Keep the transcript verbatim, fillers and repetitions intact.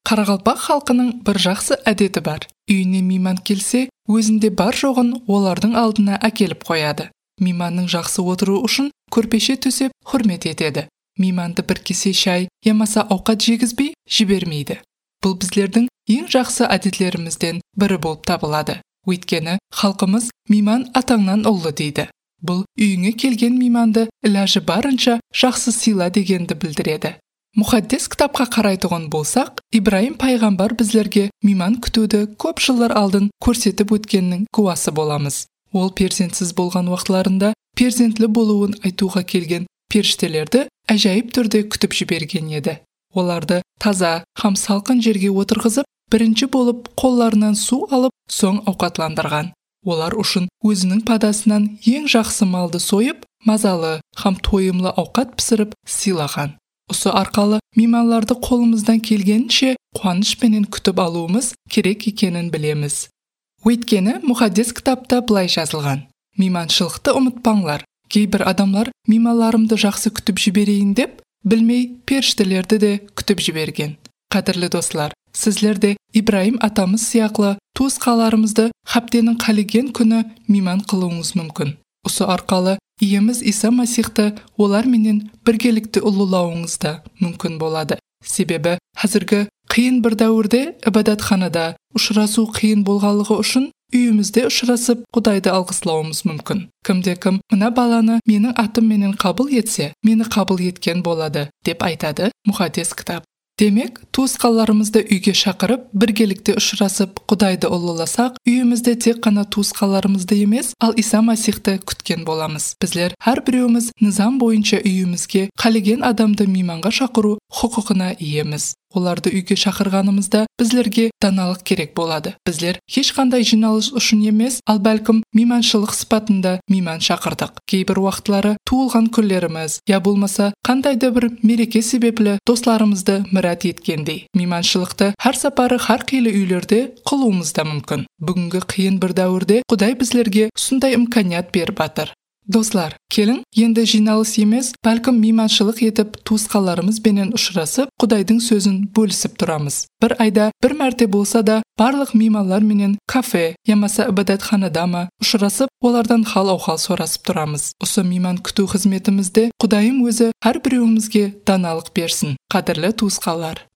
Қарақалпақ халқының бір жақсы әдеті бар. Үйіне мейман келсе, өзінде бар жоғын олардың алдына әкеліп қояды. Мейманның жақсы отыруы үшін көрпеше төсеп құрмет етеді. Мейманды бір кесе шай, ямаса ауқат жегізбей жібермейді. Бұл біздердің ең жақсы әдетлерімізден бірі болып табылады. Өйткені халқымыз мейман атаңнан ұлы дейді. Бұл үйіңе келген мейманды ілажы барынша жақсы сыйла дегенді білдіреді. Мұхаддис кітапқа қарайтұғын болсақ, Ибраим пайғамбар біздерге мейман күтуді көп жылдар алдын көрсетіп өткеннің куәсі боламыз. Ол перзентсіз болған уақытларында перзентлі болуын айтуға келген періштелерді әжайып түрде күтіп жіберген еді. Оларды таза, хам салқын жерге отырғызып, бірінші болып қолларынан су алып, соң ауқатландырған. Олар үшін өзінің падасынан ең жақсы малды сойып, мазалы, хам тойымлы ауқат пісіріп сыйлаған. Осы арқалы мейманларды қолымыздан келгенше қуанышпенен күтіп алуымыз керек екенін білеміз. Өйткені мұхаддис кітапта былай жазылған: мейманшылықты ұмытпаңлар. Кейбір адамлар мейманларымды жақсы күтіп жіберейін деп, білмей періштелерді де күтіп жіберген. Қадірлі достар, сізлер де Ибраим атамыз сияқлы туысқаларымызды хаптенің қалеген күні мейман қылуыңыз мүмкін. Осы арқалы иеміз Иса Масихты олар менен біргелікті ұлылауыңыз да мүмкін болады. Себебі қазіргі қиын бір дәуірде ибадатханада ұшырасу қиын болғалығы үшін үйімізде ұшырасып Құдайды алғыслауымыз мүмкін. Кімде-кім мына баланы менің атым менен қабыл етсе, мені қабыл еткен болады деп айтады мұхаддис кітап. Демек, туысқаларымызды үйге шақырып, біргелікте ұшырасып Құдайды ұлыласақ, үйімізде тек қана туысқаларымызды емес, ал Иса Масихты күткен боламыз. Біздер әр біреуіміз низам бойынша үйімізге қалеген адамды мейманға шақыру құқығына иеміз. Оларды үйге шақырғанымызда біздерге даналық керек болады. Біздер ешқандай жиналыс үшін емес, ал бәлкім мейманшылық сипатында мейман шақырдық. Кейбір уақытлары туылған күндеріміз, я болмаса қандайда бір мереке себеплі достарымызды мұрат еткендей. Мейманшылықты әр сапары әр қилы үйлерде қылуымыз да мүмкін. Бүгінгі қиын бір дәуірде Құдай біздерге сондай имканият беріп жатыр. Достар, келін, енді жиналыс емес, бәлкім мейманшылық етіп туысқаларымыз бенен ұшырасып, Құдайдың сөзін бөлісіп тұрамыз. Бір айда бір мәрте болса да, барлық мейманлар менен кафе, ямаса ибадатханада ма ұшырасып, олардан хал-аухал сорасып тұрамыз. Осы мейман күту қызметімізде Құдайым өзі әр біреуімізге даналық берсін. Қадірлі туысқалар.